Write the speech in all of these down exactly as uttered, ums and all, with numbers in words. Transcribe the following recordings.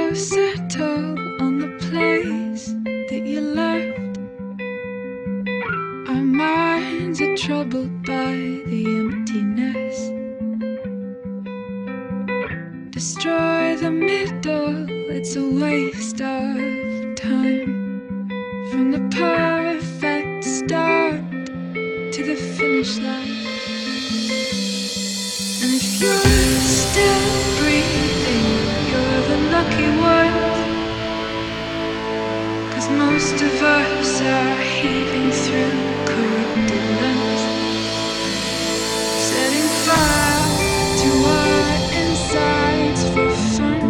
so settled on the place that you left. Our minds are troubled by the emptiness. Destroy the middle, it's a waste of time. From the perfect start to the finish line. And if you're still breathing, you're the lucky one. 'Cause most of us are heaving through corrupted lungs, setting fire to our insides for fun,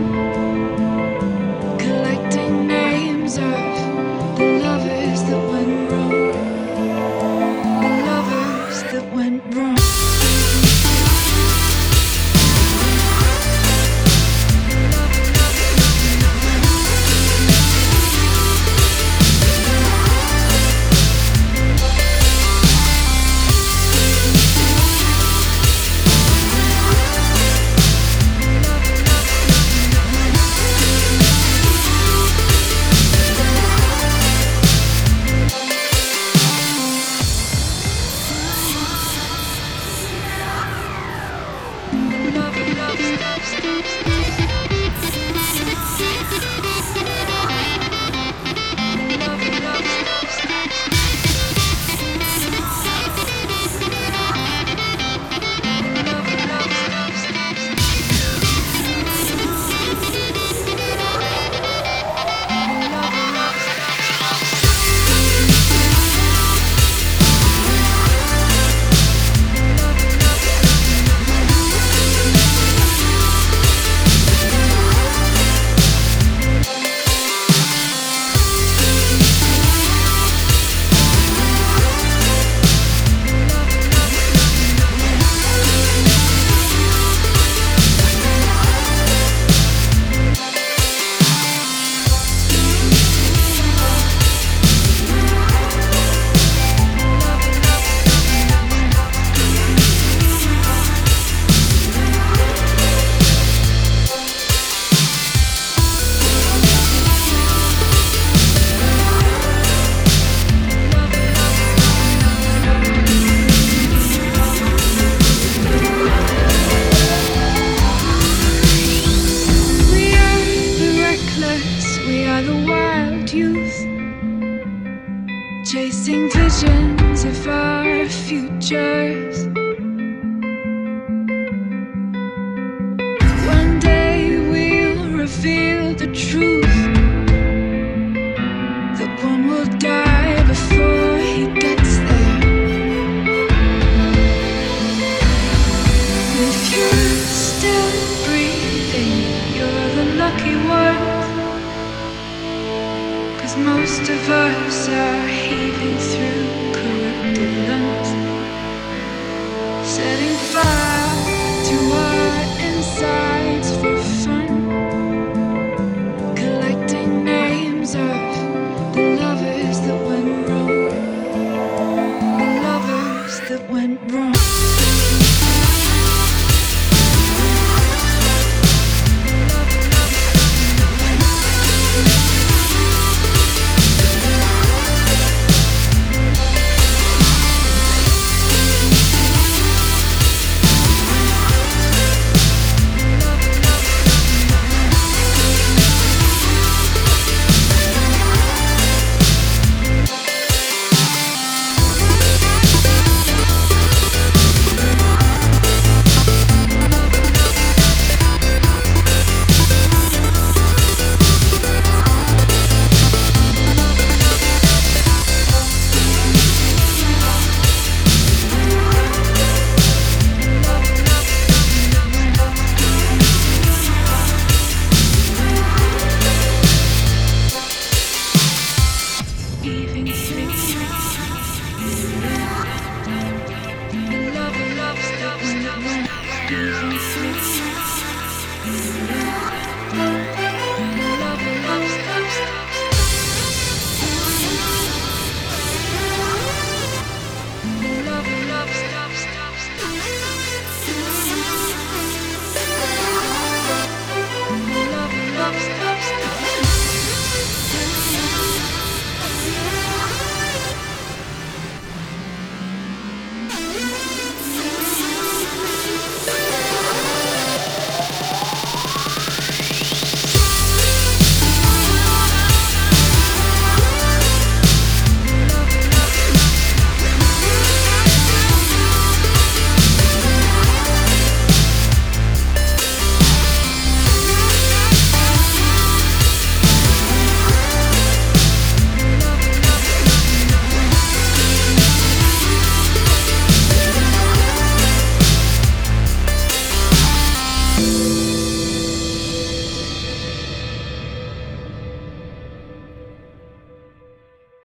collecting names of the lovers that went wrong, the lovers that went wrong. Chasing visions of our futures. One day we'll reveal the truth, that one will die before he gets there. If you're still breathing, you're the lucky one. 'Cause most of us are heaving through corrupted lungs, setting fire to our insides for fun, collecting names of the lovers that went wrong, the lovers that went wrong. stop, stop, stop.